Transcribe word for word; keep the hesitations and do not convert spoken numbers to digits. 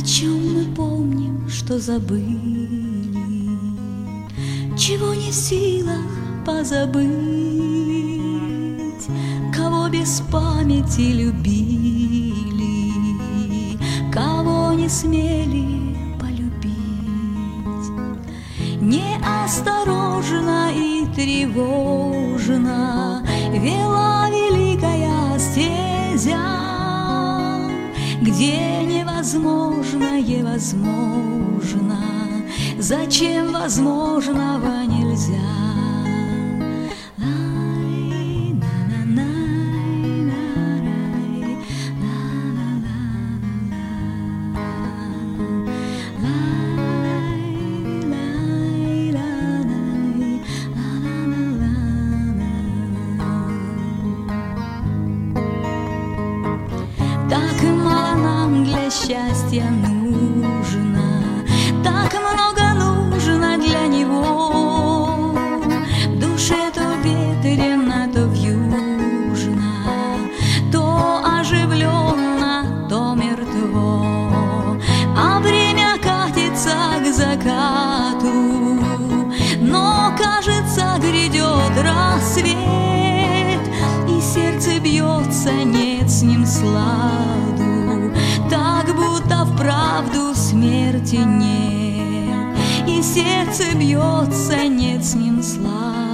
чем мы помним, что забыли, чего не в силах позабыть, кого без памяти любили, кого не смели полюбить. Неосторожно и тревожно вела великая стезя, где невозможное возможно, зачем возможного нельзя. Так мало нам для счастья нужно, так много нужно для него. В душе то ветрено, то вьюжно, то оживленно, то мертво. А время катится к закату, но, кажется, грядет рассвет, и сердце бьется, нет с ним сладу, так будто вправду смерти нет, и сердце бьется, нет с ним сладу.